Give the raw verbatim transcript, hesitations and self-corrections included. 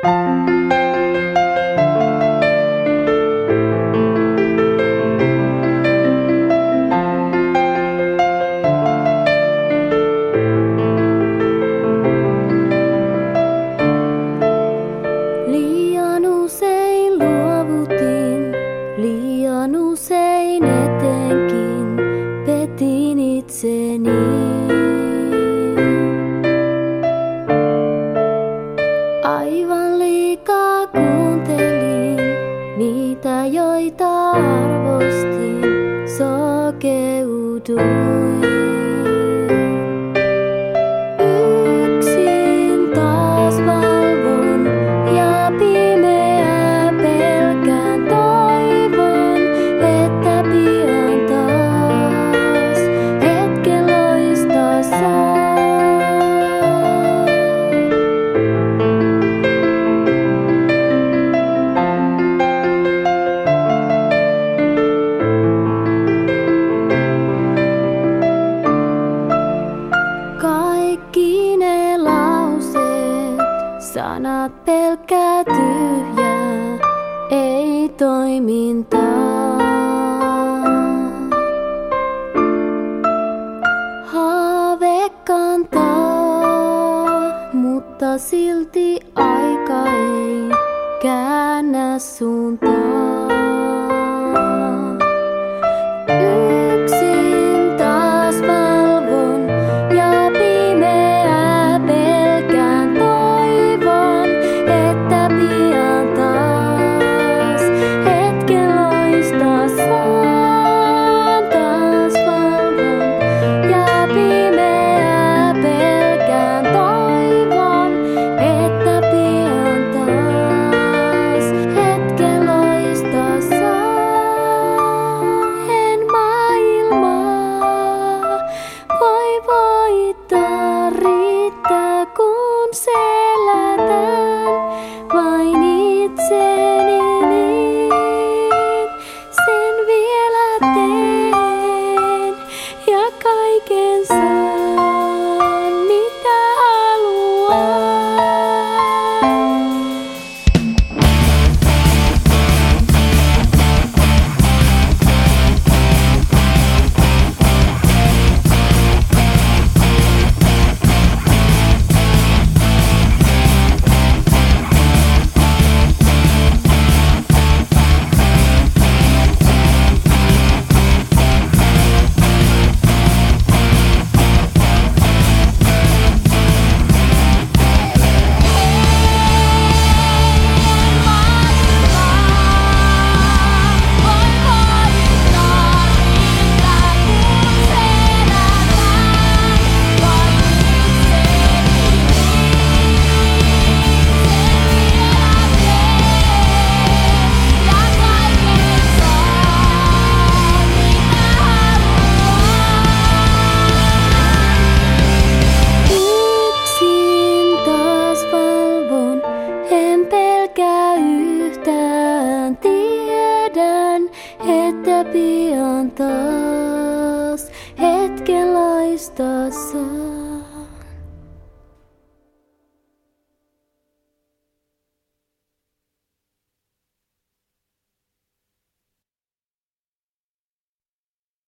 Liian usein luovutin, liian usein etenkin petin itseni. Aivan liikaa kuuntelin niitä, joita arvostin, sokeuduin. Yksin taas valvon ja pimeää pelkään, toivon, että pian taas hetken loistaa saa. Kaikki ne lauseet, sanat pelkkää tyhjää, ei toimintaa. Haave kantaa, mutta silti aika ei käännä suuntaa. Yksin taas valvon ja pimeää pelkään, toivon, että pian taas hetken loistaa saan. Taas valvon ja pimeää pelkään, toivon, että pian taas hetken loistaa saan. En maailmaa voi voittaa, riittää kun selätän vain itseni, niin sen vielä teen ja kaiken saan, mitä haluan. Yksin taas valvon, en pelkää yhtään, tiedän, että pian taas hetken loistaa saa.